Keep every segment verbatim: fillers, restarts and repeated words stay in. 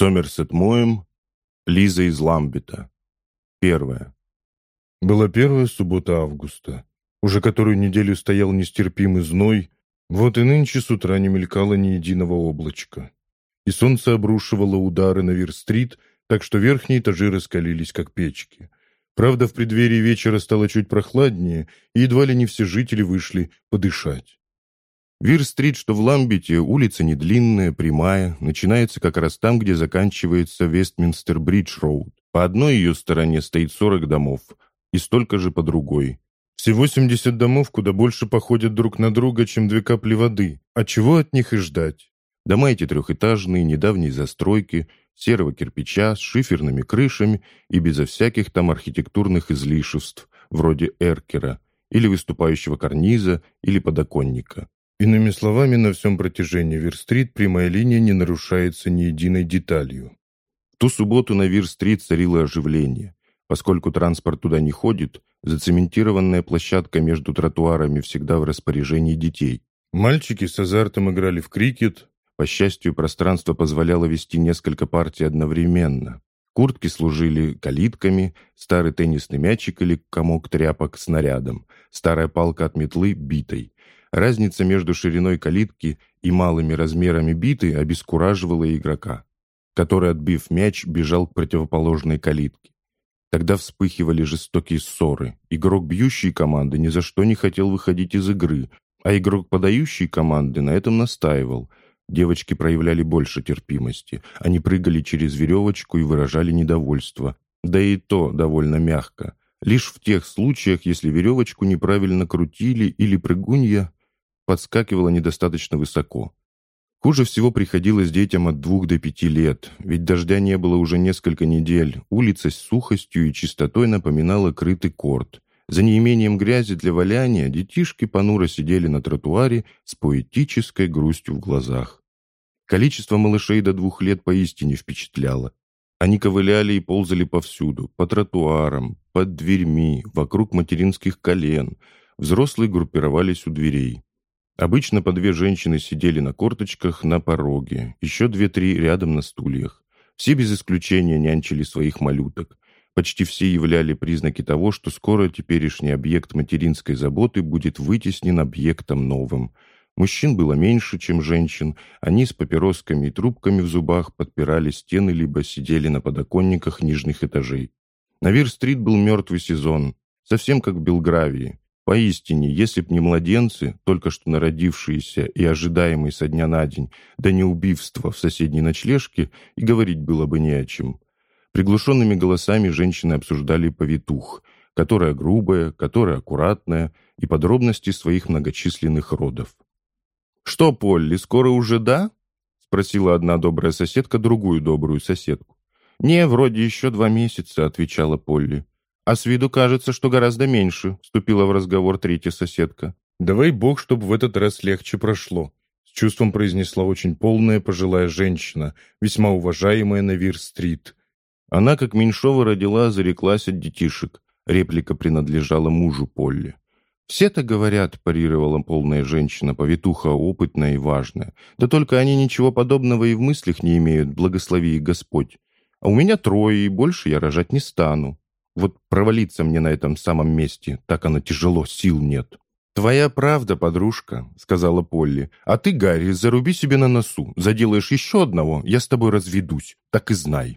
Сомерсет Моэм, Лиза из Ламбета. Первое. Была первая суббота августа. Уже которую неделю стоял нестерпимый зной, вот и нынче с утра не мелькало ни единого облачка. И солнце обрушивало удары на Вир-стрит, так что верхние этажи раскалились, как печки. Правда, в преддверии вечера стало чуть прохладнее, и едва ли не все жители вышли подышать. Вир-стрит, что в Ламбете, улица не длинная, прямая, начинается как раз там, где заканчивается Вестминстер-Бридж-роуд. По одной ее стороне стоит сорок домов, и столько же по другой. Все восемьдесят домов куда больше походят друг на друга, чем две капли воды. А чего от них и ждать? Дома эти трехэтажные, недавней застройки, серого кирпича, с шиферными крышами и безо всяких там архитектурных излишеств, вроде эркера, или выступающего карниза, или подоконника. Иными словами, на всем протяжении Вир-стрит прямая линия не нарушается ни единой деталью. В ту субботу на Вир-стрит царило оживление. Поскольку транспорт туда не ходит, зацементированная площадка между тротуарами всегда в распоряжении детей. Мальчики с азартом играли в крикет. По счастью, пространство позволяло вести несколько партий одновременно. Куртки служили калитками, старый теннисный мячик или комок тряпок снарядом, старая палка от метлы битой. Разница между шириной калитки и малыми размерами биты обескураживала игрока, который, отбив мяч, бежал к противоположной калитке. Тогда вспыхивали жестокие ссоры. Игрок бьющей команды ни за что не хотел выходить из игры, а игрок подающей команды на этом настаивал. Девочки проявляли больше терпимости. Они прыгали через веревочку и выражали недовольство. Да и то довольно мягко. Лишь в тех случаях, если веревочку неправильно крутили или прыгунья подскакивала недостаточно высоко. Хуже всего приходилось детям от двух до пяти лет, ведь дождя не было уже несколько недель. Улица с сухостью и чистотой напоминала крытый корт. За неимением грязи для валяния детишки понуро сидели на тротуаре с поэтической грустью в глазах. Количество малышей до двух лет поистине впечатляло. Они ковыляли и ползали повсюду, по тротуарам, под дверьми, вокруг материнских колен. Взрослые группировались у дверей. Обычно по две женщины сидели на корточках на пороге, еще две-три рядом на стульях. Все без исключения нянчили своих малюток. Почти все являли признаки того, что скоро теперешний объект материнской заботы будет вытеснен объектом новым. Мужчин было меньше, чем женщин. Они с папиросками и трубками в зубах подпирали стены либо сидели на подоконниках нижних этажей. На Вир-стрит был мертвый сезон, совсем как в Белгравии. Поистине, если б не младенцы, только что народившиеся и ожидаемые со дня на день, да не убийства в соседней ночлежке, и говорить было бы не о чем. Приглушенными голосами женщины обсуждали повитух, которая грубая, которая аккуратная, и подробности своих многочисленных родов. «Что, Полли, скоро уже, да?» — спросила одна добрая соседка другую добрую соседку. «Не, вроде еще два месяца», — отвечала Полли. «А с виду кажется, что гораздо меньше», — вступила в разговор третья соседка. «Дай бог, чтобы в этот раз легче прошло», — с чувством произнесла очень полная пожилая женщина, весьма уважаемая на Вир-стрит. Она, как Меньшова родила, зареклась от детишек. Реплика принадлежала мужу Полли. «Все так говорят», — парировала полная женщина, повитуха опытная и важная. «Да только они ничего подобного и в мыслях не имеют, благослови их Господь. А у меня трое, и больше я рожать не стану. Вот провалиться мне на этом самом месте, так оно тяжело, сил нет». «Твоя правда, подружка», — сказала Полли. «А ты, Гарри, заруби себе на носу. Заделаешь еще одного, я с тобой разведусь, так и знай».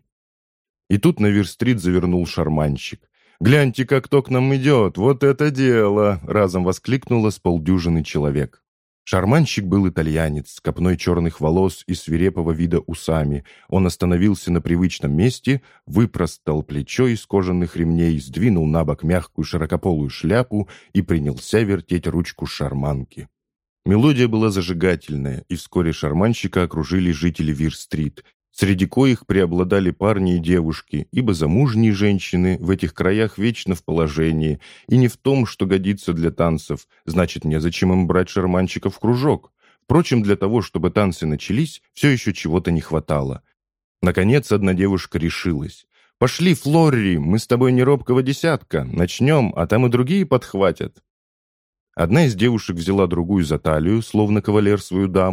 И тут на Вир-стрит завернул шарманщик. «Гляньте, как кто к нам идет! Вот это дело!» — разом воскликнула с полдюжины человек. Шарманщик был итальянец, с копной черных волос и свирепого вида усами. Он остановился на привычном месте, выпростал плечо из кожаных ремней, сдвинул на бок мягкую широкополую шляпу и принялся вертеть ручку шарманки. Мелодия была зажигательная, и вскоре шарманщика окружили жители Вир-стрит, среди коих преобладали парни и девушки, ибо замужние женщины в этих краях вечно в положении, и не в том, что годится для танцев, значит, незачем им брать шарманщиков в кружок. Впрочем, для того, чтобы танцы начались, все еще чего-то не хватало. Наконец, одна девушка решилась. «Пошли, Флорри, мы с тобой не робкого десятка. Начнем, а там и другие подхватят». Одна из девушек взяла другую за талию, словно кавалер свою даму,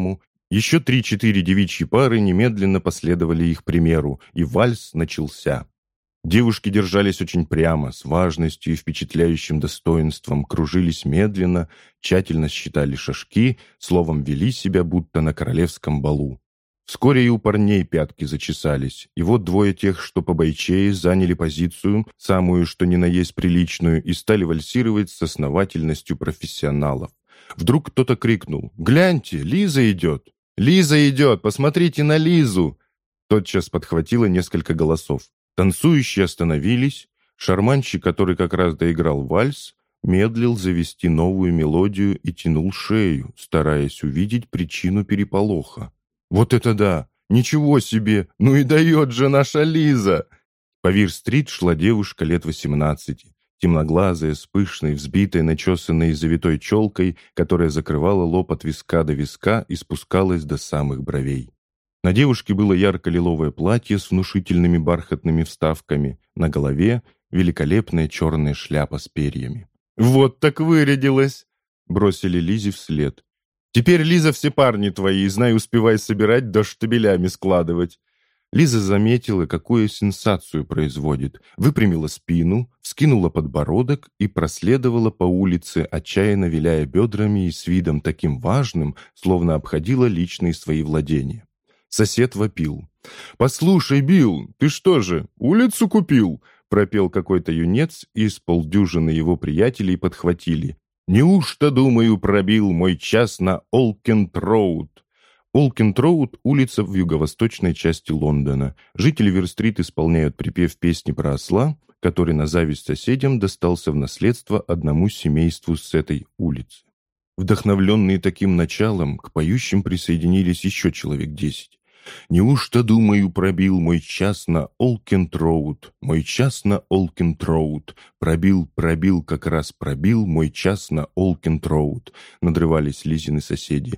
Еще три-четыре девичьи пары немедленно последовали их примеру, и вальс начался. Девушки держались очень прямо, с важностью и впечатляющим достоинством, кружились медленно, тщательно считали шажки, словом, вели себя, будто на королевском балу. Вскоре и у парней пятки зачесались, и вот двое тех, что побойчее, заняли позицию, самую что ни на есть приличную, и стали вальсировать с основательностью профессионалов. Вдруг кто-то крикнул: «Гляньте, Лиза идет! Лиза идет! Посмотрите на Лизу!» Тотчас подхватило несколько голосов. Танцующие остановились. Шарманщик, который как раз доиграл вальс, медлил завести новую мелодию и тянул шею, стараясь увидеть причину переполоха. «Вот это да! Ничего себе! Ну и дает же наша Лиза!» По Вир-стрит шла девушка лет восемнадцати, темноглазая, с пышной, взбитой, начесанной завитой челкой, которая закрывала лоб от виска до виска и спускалась до самых бровей. На девушке было ярко-лиловое платье с внушительными бархатными вставками, на голове великолепная черная шляпа с перьями. «Вот так вырядилась!» — бросили Лизе вслед. «Теперь, Лиза, все парни твои, знай, успевай собирать, да штабелями складывать». Лиза заметила, какую сенсацию производит, выпрямила спину, вскинула подбородок и проследовала по улице, отчаянно виляя бедрами и с видом таким важным, словно обходила личные свои владения. Сосед вопил. «Послушай, Билл, ты что же, улицу купил?» пропел какой-то юнец, и с полдюжины его приятелей подхватили. «Неужто, думаю, пробил мой час на Олкент-Роуд?» Олкент-Роуд – улица в юго-восточной части Лондона. Жители Вир-стрит исполняют припев песни про осла, который на зависть соседям достался в наследство одному семейству с этой улицы. Вдохновленные таким началом, к поющим присоединились еще человек десять. «Неужто, думаю, пробил мой час на Олкент-Роуд, мой час на Олкент-Роуд, пробил, пробил, как раз пробил мой час на Олкент-Роуд», надрывались Лизины соседи.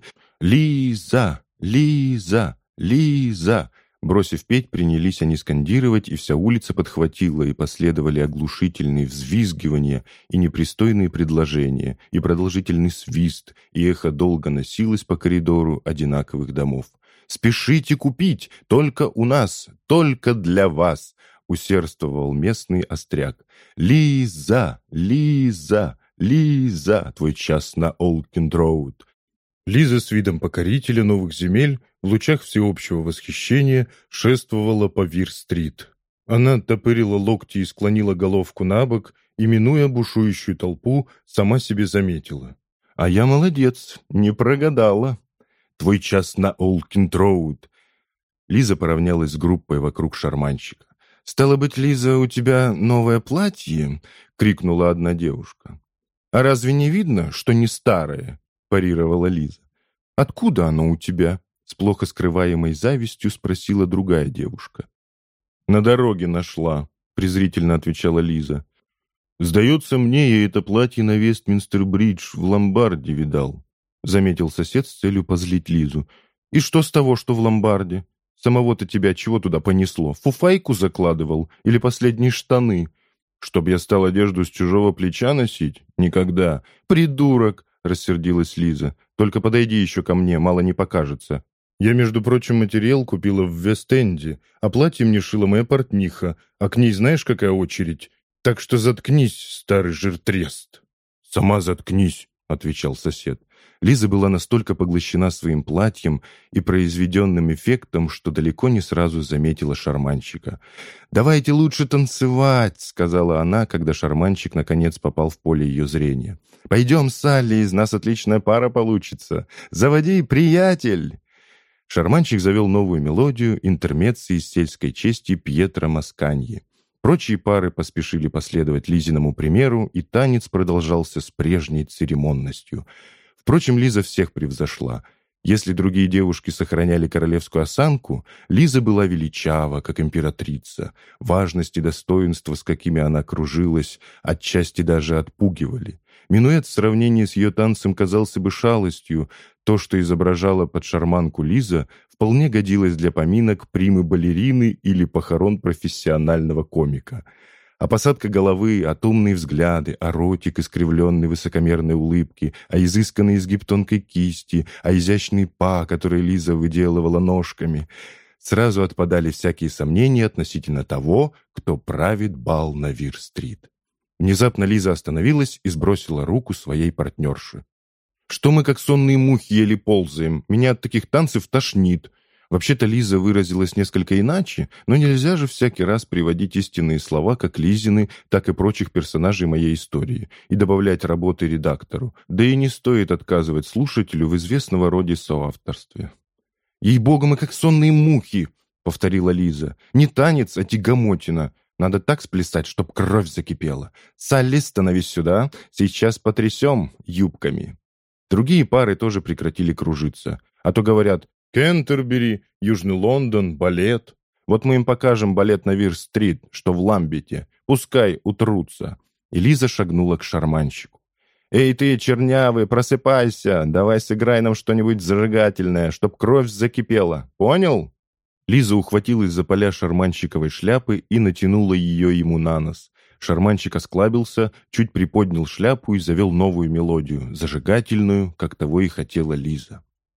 «Лиза! Лиза! Лиза!» Бросив петь, принялись они скандировать, и вся улица подхватила, и последовали оглушительные взвизгивания и непристойные предложения, и продолжительный свист, и эхо долго носилось по коридору одинаковых домов. «Спешите купить! Только у нас! Только для вас!» — усердствовал местный остряк. «Лиза! Лиза! Лиза! Твой час на Олкент-Роуд!» Лиза с видом покорителя новых земель в лучах всеобщего восхищения шествовала по Вир-стрит. Она оттопырила локти и склонила головку на бок, и, минуя бушующую толпу, сама себе заметила: «А я молодец, не прогадала. Твой час на Олкент-Роуд!» Лиза поравнялась с группой вокруг шарманщика. «Стало быть, Лиза, у тебя новое платье?» — крикнула одна девушка. «А разве не видно, что не старое?» — парировала Лиза. «Откуда оно у тебя?» — с плохо скрываемой завистью спросила другая девушка. «На дороге нашла», — презрительно отвечала Лиза. «Сдается мне, я это платье на Вестминстер-бридж в ломбарде видал», — заметил сосед с целью позлить Лизу. «И что с того, что в ломбарде? Самого-то тебя чего туда понесло? Фуфайку закладывал? Или последние штаны? Чтоб я стал одежду с чужого плеча носить? Никогда. Придурок!» — рассердилась Лиза. «Только подойди еще ко мне, мало не покажется». «Я, между прочим, материал купила в Вест-Энде, а платье мне шила моя портниха, а к ней знаешь, какая очередь? Так что заткнись, старый жиртрест». «Сама заткнись», — отвечал сосед. Лиза была настолько поглощена своим платьем и произведенным эффектом, что далеко не сразу заметила шарманщика. «Давайте лучше танцевать», — сказала она, когда шарманщик наконец попал в поле ее зрения. «Пойдем, Салли, из нас отличная пара получится. Заводи, приятель!» Шарманщик завел новую мелодию интермецци из сельской чести Пьетро Масканьи. Прочие пары поспешили последовать Лизиному примеру, и танец продолжался с прежней церемонностью. Впрочем, Лиза всех превзошла. Если другие девушки сохраняли королевскую осанку, Лиза была величава, как императрица. Важность и достоинство, с какими она кружилась, отчасти даже отпугивали. Минуэт в сравнении с ее танцем казался бы шалостью. То, что изображала под шарманку Лиза, вполне годилось для поминок примы-балерины или похорон профессионального комика. А посадка головы, а томные взгляды, а ротик, искривленный высокомерной улыбки, а изысканный изгиб тонкой кисти, а изящный па, который Лиза выделывала ножками. Сразу отпадали всякие сомнения относительно того, кто правит бал на Вир-стрит. Внезапно Лиза остановилась и сбросила руку своей партнерши. «Что мы как сонные мухи еле ползаем? Меня от таких танцев тошнит». Вообще-то Лиза выразилась несколько иначе, но нельзя же всякий раз приводить истинные слова как Лизины, так и прочих персонажей моей истории и добавлять работы редактору. Да и не стоит отказывать слушателю в известного роде соавторстве. «Ей-богу, мы как сонные мухи!» — повторила Лиза. «Не танец, а тягомотина. Надо так сплясать, чтоб кровь закипела. Салли, становись сюда, сейчас потрясем юбками». Другие пары тоже прекратили кружиться. А то говорят: «Кентербери, Южный Лондон, балет». Вот мы им покажем балет на Вир-стрит, что в Ламбете. Пускай утрутся. И Лиза шагнула к шарманщику. «Эй ты, чернявый, просыпайся! Давай сыграй нам что-нибудь зажигательное, чтоб кровь закипела. Понял?» Лиза ухватилась за поля шарманщиковой шляпы и натянула ее ему на нос. Шарманщик осклабился, чуть приподнял шляпу и завел новую мелодию, зажигательную, как того и хотела Лиза.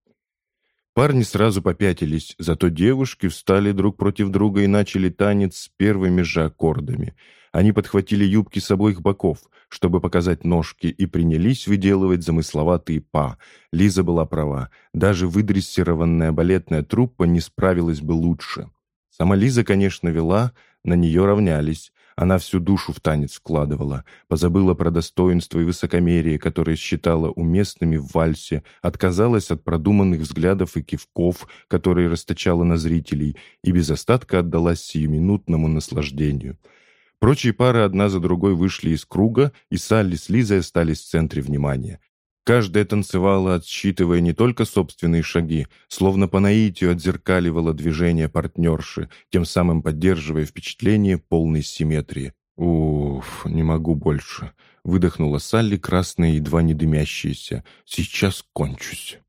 Парни сразу попятились, зато девушки встали друг против друга и начали танец с первыми же аккордами. Они подхватили юбки с обоих боков, чтобы показать ножки, и принялись выделывать замысловатые па. Лиза была права. Даже выдрессированная балетная труппа не справилась бы лучше. Сама Лиза, конечно, вела, на нее равнялись. Она всю душу в танец вкладывала, позабыла про достоинство и высокомерие, которые считала уместными в вальсе, отказалась от продуманных взглядов и кивков, которые расточала на зрителей, и без остатка отдалась сиюминутному наслаждению. Прочие пары одна за другой вышли из круга, и Салли с Лизой остались в центре внимания. Каждая танцевала, отсчитывая не только собственные шаги, словно по наитию отзеркаливала движения партнерши, тем самым поддерживая впечатление полной симметрии. «Уф, не могу больше», — выдохнула Салли, красная, едва не дымящаяся. «Сейчас кончусь».